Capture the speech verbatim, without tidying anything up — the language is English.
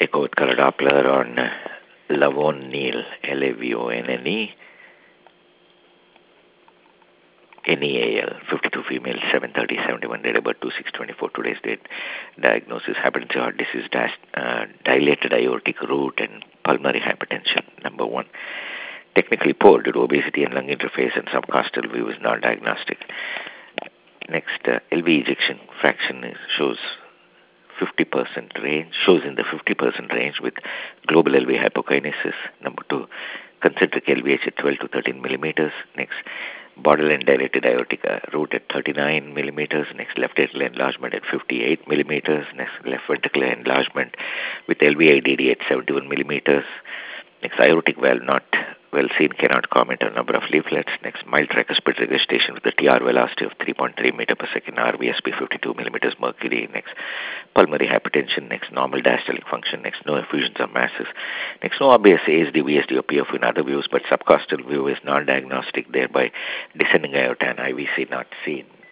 echo with color Doppler on uh, Lavonne Neal, L A V O N N E, N E A L, fifty-two female, seven thirty seventy-one, date of birth two six twenty-four, today's date. Diagnosis, hypertensive heart disease, dash, uh, dilated aortic root, and pulmonary hypertension, number one. Technically poor due to obesity and lung interface, and subcostal view is not diagnostic. Next, uh, L V ejection fraction is, shows fifty percent range, shows in the fifty percent range with global L V hypokinesis. Number two, concentric L V H at twelve to thirteen millimeters. Next, borderline dilated aortic uh, root at thirty-nine millimeters. Next, left atrial enlargement at fifty-eight millimeters. Next, left ventricular enlargement with L V I D D at seventy-one millimeters. Next, aortic valve not well seen, cannot comment on number of leaflets. Next, mild tricuspid regurgitation with the T R velocity of three point three meter per second, R V S P fifty-two millimeters mercury. Next, pulmonary hypertension. Next, normal diastolic function. Next, no effusions of masses. Next, no obvious A S D, V S D, or P F in other views, but subcostal view is non-diagnostic, thereby descending aorta and I V C not seen.